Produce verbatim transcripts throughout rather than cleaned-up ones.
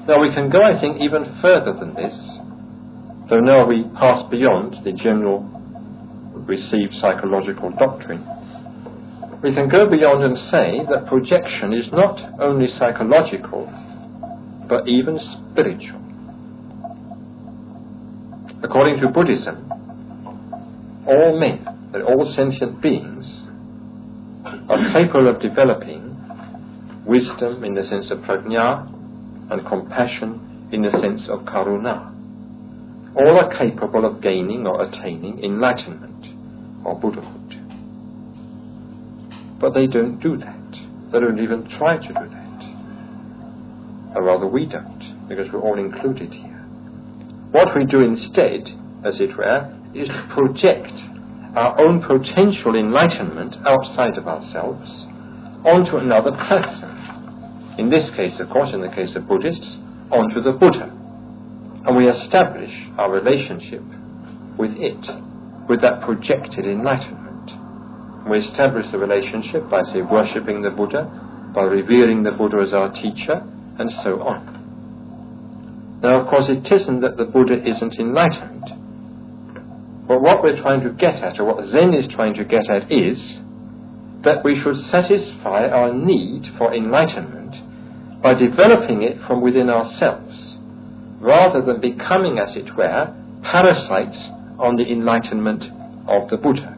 Now we can go, I think, even further than this, though now we pass beyond the general received psychological doctrine. We can go beyond and say that projection is not only psychological, but even spiritual. According to Buddhism, all men, that all sentient beings, are capable of developing wisdom in the sense of prajna and compassion in the sense of karuna. All are capable of gaining or attaining enlightenment or Buddhahood. But they don't do that. They don't even try to do that. Or rather, we don't, because we're all included here. What we do instead, as it were, is to project our own potential enlightenment outside of ourselves onto another person. In this case, of course, in the case of Buddhists, onto the Buddha. And we establish our relationship with it, with that projected enlightenment. We establish the relationship by, say, worshipping the Buddha, by revering the Buddha as our teacher, and so on. Now, of course, it isn't that the Buddha isn't enlightened. But what we're trying to get at, or what Zen is trying to get at, is that we should satisfy our need for enlightenment by developing it from within ourselves, rather than becoming, as it were, parasites on the enlightenment of the Buddha.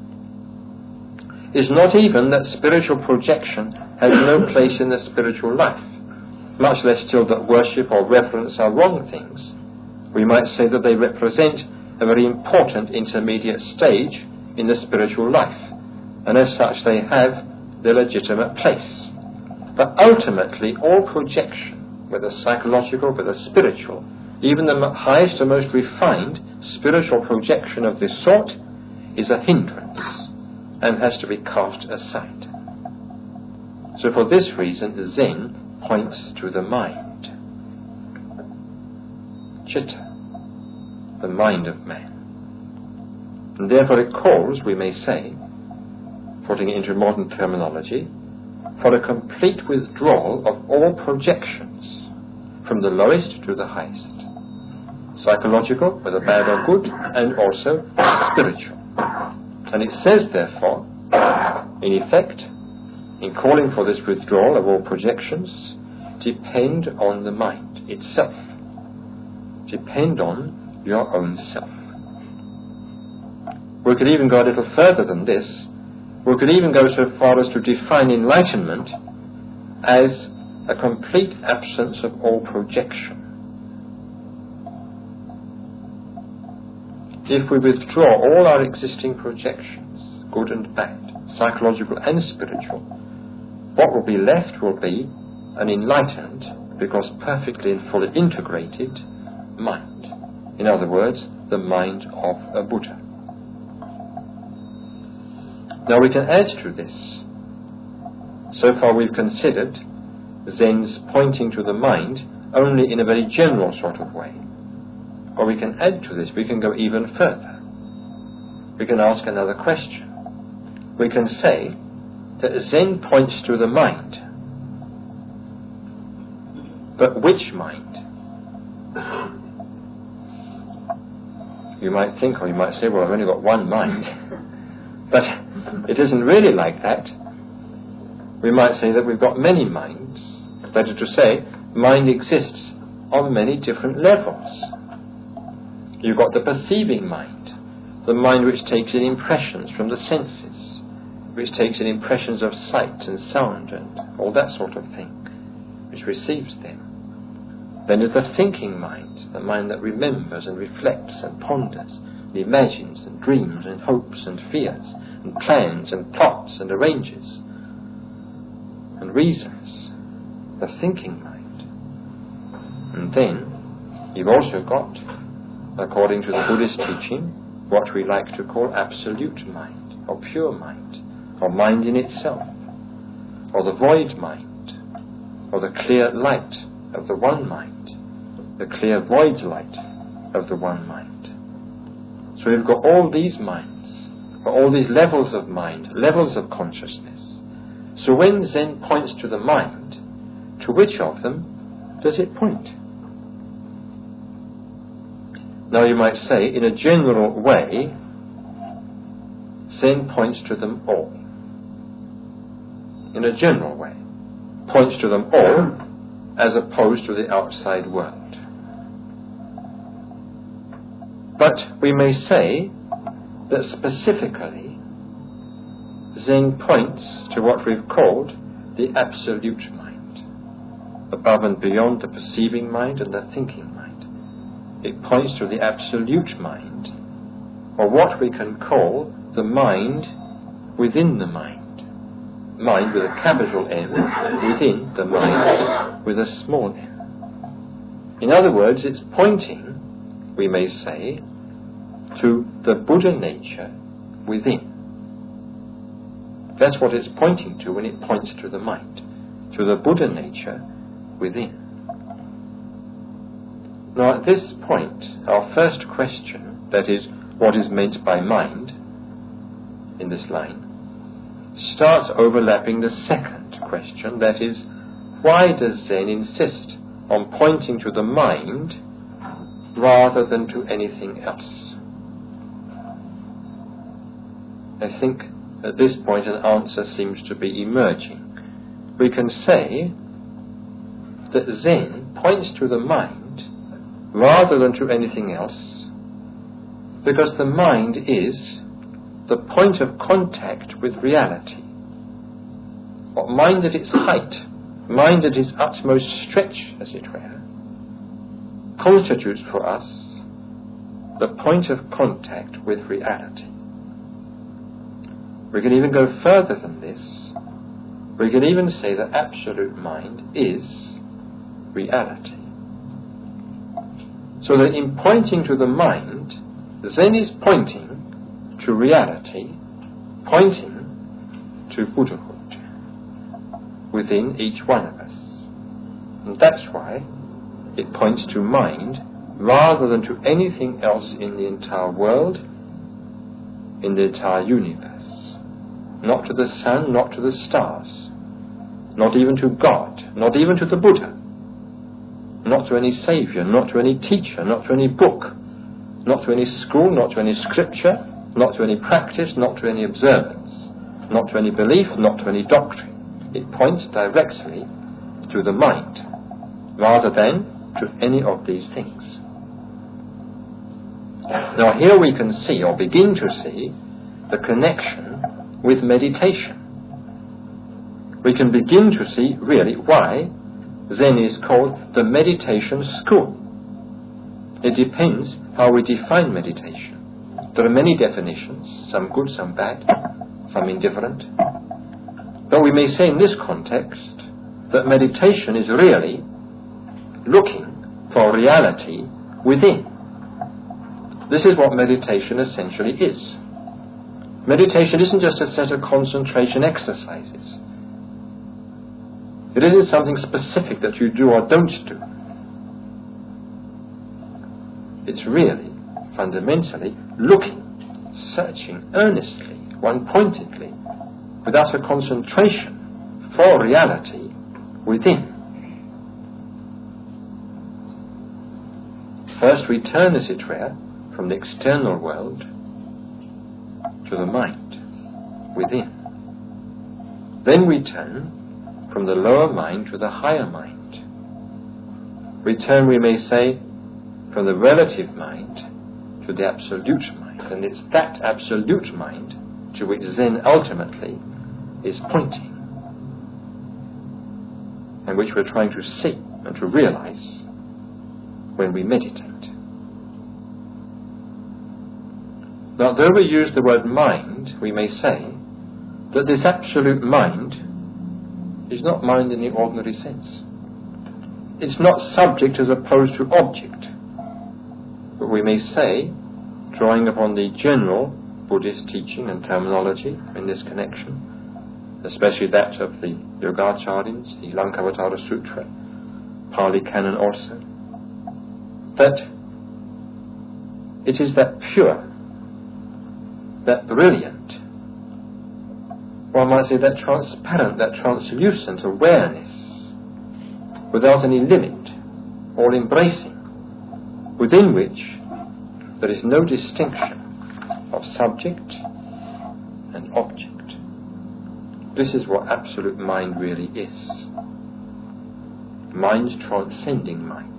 It's not even that spiritual projection has no place in the spiritual life, much less still that worship or reverence are wrong things. We might say that they represent a very important intermediate stage in the spiritual life, and as such they have their legitimate place. But ultimately, all projection, whether psychological, whether spiritual, even the highest and most refined spiritual projection of this sort, is a hindrance and has to be cast aside. So for this reason, Zen points to the mind. Chitta, the mind of man. And therefore it calls, we may say, putting it into modern terminology, for a complete withdrawal of all projections, from the lowest to the highest. Psychological, whether bad or good, and also spiritual. And it says, therefore, in effect, in calling for this withdrawal of all projections, depend on the mind itself. Depend on your own self. We could even go a little further than this. We could even go so far as to define enlightenment as a complete absence of all projection. If we withdraw all our existing projections, good and bad, psychological and spiritual, what will be left will be an enlightened, because perfectly and fully integrated, mind. In other words, the mind of a Buddha. Now we can add to this. So far we've considered Zen's pointing to the mind only in a very general sort of way. Or we can add to this, we can go even further. We can ask another question. We can say that Zen points to the mind. But which mind? You might think, or you might say, well, I've only got one mind. But it isn't really like that. We might say that we've got many minds. Better to say, mind exists on many different levels. You've got the perceiving mind, the mind which takes in impressions from the senses, which takes in impressions of sight and sound and all that sort of thing, which receives them. Then there's the thinking mind, the mind that remembers and reflects and ponders, and imagines and dreams and hopes and fears, and plans and plots and arranges, and reasons, the thinking mind. And then you've also got, according to the Buddhist teaching, what we like to call absolute mind, or pure mind, or mind in itself, or the void mind, or the clear light of the one mind, the clear void light of the one mind. So we've got all these minds, or all these levels of mind, levels of consciousness. So when Zen points to the mind, to which of them does it point? Now you might say, in a general way, Zen points to them all. In a general way, points to them all as opposed to the outside world. But we may say that specifically Zen points to what we've called the absolute mind, above and beyond the perceiving mind and the thinking mind. It points to the absolute mind, or what we can call the mind within the mind. Mind with a capital M within the mind with a small m. In other words, it's pointing, we may say, to the Buddha nature within. That's what it's pointing to when it points to the mind, to the Buddha nature within. Now at this point, our first question, that is, what is meant by mind in this line, starts overlapping the second question, that is, why does Zen insist on pointing to the mind rather than to anything else? I think at this point an answer seems to be emerging. We can say that Zen points to the mind rather than to anything else because the mind is the point of contact with reality. What mind at its height, mind at its utmost stretch, as it were, constitutes for us the point of contact with reality. We can even go further than this. We can even say that absolute mind is reality. So that in pointing to the mind, Zen is pointing to reality, pointing to Buddhahood within each one of us. And that's why it points to mind rather than to anything else in the entire world, in the entire universe. Not to the sun, not to the stars, not even to God, not even to the Buddha, not to any savior, not to any teacher, not to any book, not to any school, not to any scripture, not to any practice, not to any observance, not to any belief, not to any doctrine. It points directly to the mind, rather than to any of these things. Now here we can see, or begin to see, the connection with meditation. We can begin to see, really, why Zen is called the meditation school. It depends how we define meditation. There are many definitions, some good, some bad, some indifferent. But we may say in this context that meditation is really looking for reality within. This is what meditation essentially is. Meditation isn't just a set of concentration exercises. It isn't something specific that you do or don't do. It's really, fundamentally, looking, searching earnestly, one-pointedly, with utter concentration for reality within. First we turn, as it were, from the external world to the mind within. Then we turn from the lower mind to the higher mind. We turn, we may say, from the relative mind to the absolute mind. And it's that absolute mind to which Zen ultimately is pointing, and which we're trying to see and to realize when we meditate. Now, though we use the word mind, we may say that this absolute mind is not mind in the ordinary sense. It's not subject as opposed to object. But we may say, drawing upon the general Buddhist teaching and terminology in this connection, especially that of the Yogacharyas, the Lankavatara Sutra, Pali Canon also, that it is that pure, that brilliant, one might say that transparent, that translucent awareness without any limit, all embracing, within which there is no distinction of subject and object. This is what absolute mind really is. Mind transcending mind.